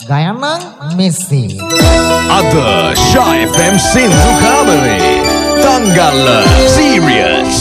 ගයනන් මෙසේ අද Sha FM සින්දු කාමරේ තංගල්ල සීරියස්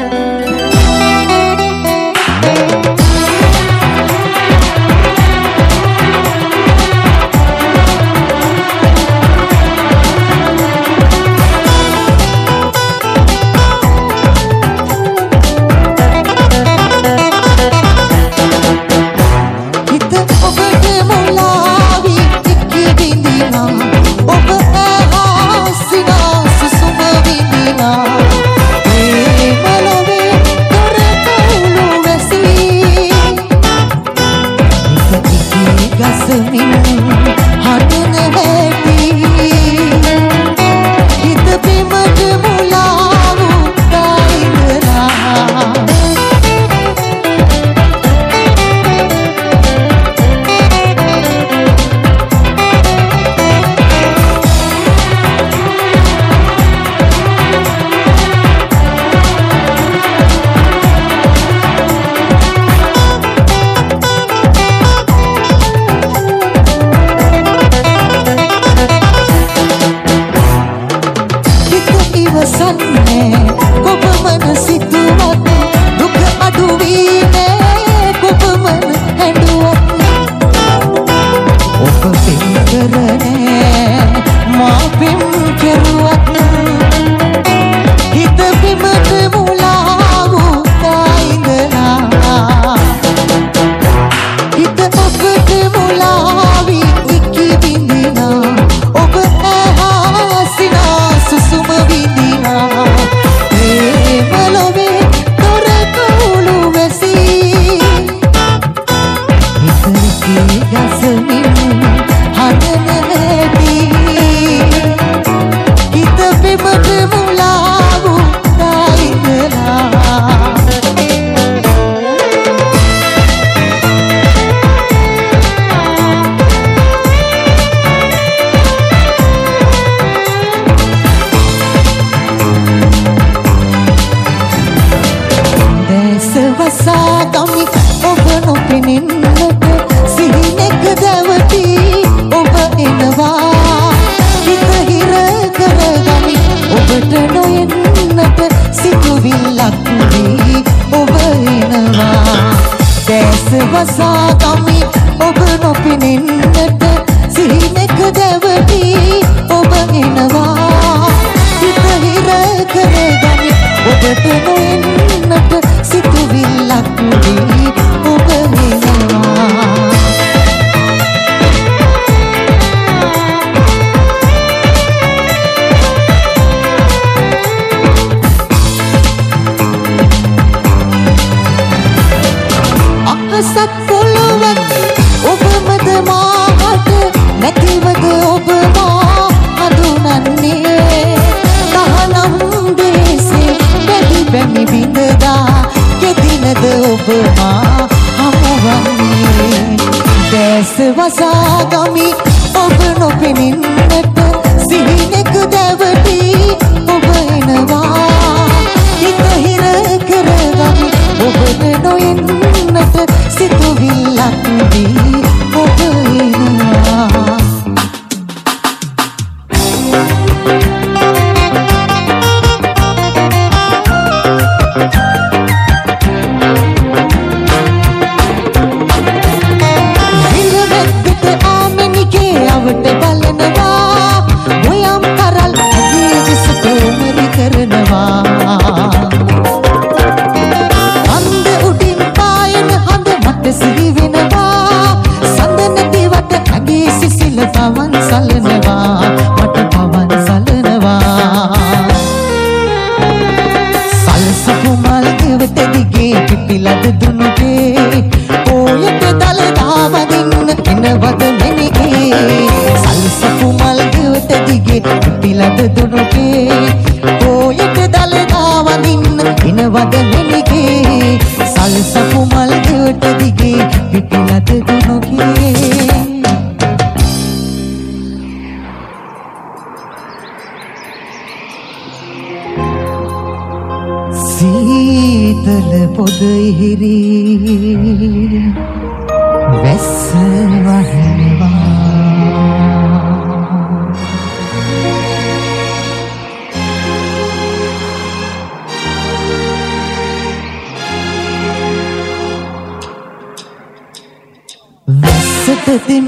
සීතල පොද ඉහිරි වැස්ස වහනවා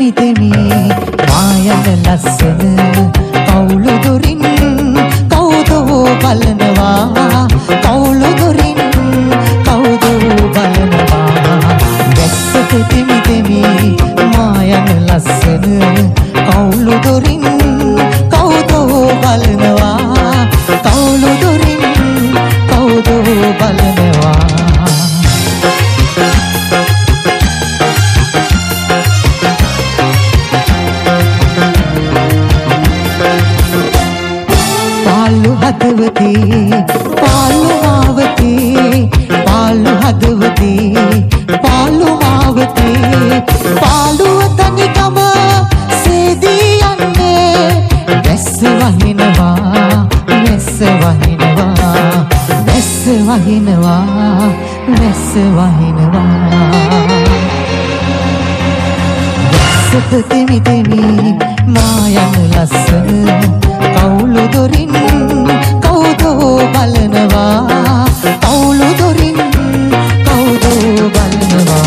තෙමි තෙමි මායන ලස්සන කවුළු දොරින් කවුදෝ බලනවා කවුළු දොරින් කවුදෝ බලනවා වැස්සට තෙමි තෙමි මායන ලස්සන කවුළු දොරින් කවුදෝ බලනවා කවුළු දොරින් කවුදෝ බලනවා පාලු මාවතේ පාලු හදවතේ පාලු මාවතේ පාලුව තනිකම සේදී යන්නේ වැස්ස වහිනවා වැස්ස වහිනවා වැස්ස වහිනවා වැස්ස වහිනවා වැස්සට තෙමි තෙමි මායන ලස්සන කවුළු දොරින් කවුදෝ බලනවා කවුළු දොරින් කවුදෝ බලනවා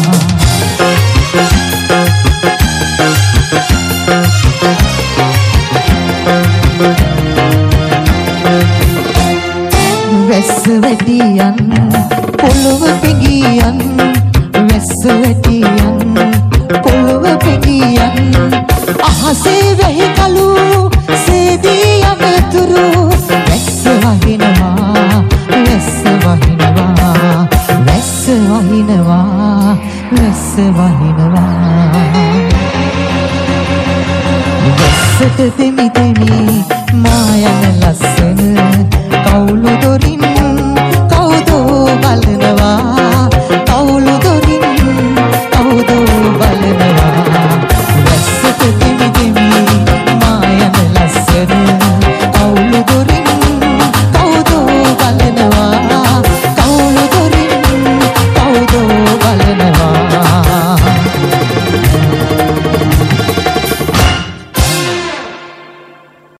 වැස්ස වැටියන් පොළොව පෙගියන් වැස්ස වැටියන් පොළොව පෙගියන් අහසේ වැහි කළු සේදී යනතුරු වැස්ස වහිනවා වැස්ස වහිනවා වැස්ස වහිනවා වැස්ස වහිනවා වැස්සට තෙමි තෙමි මායන ලස්ස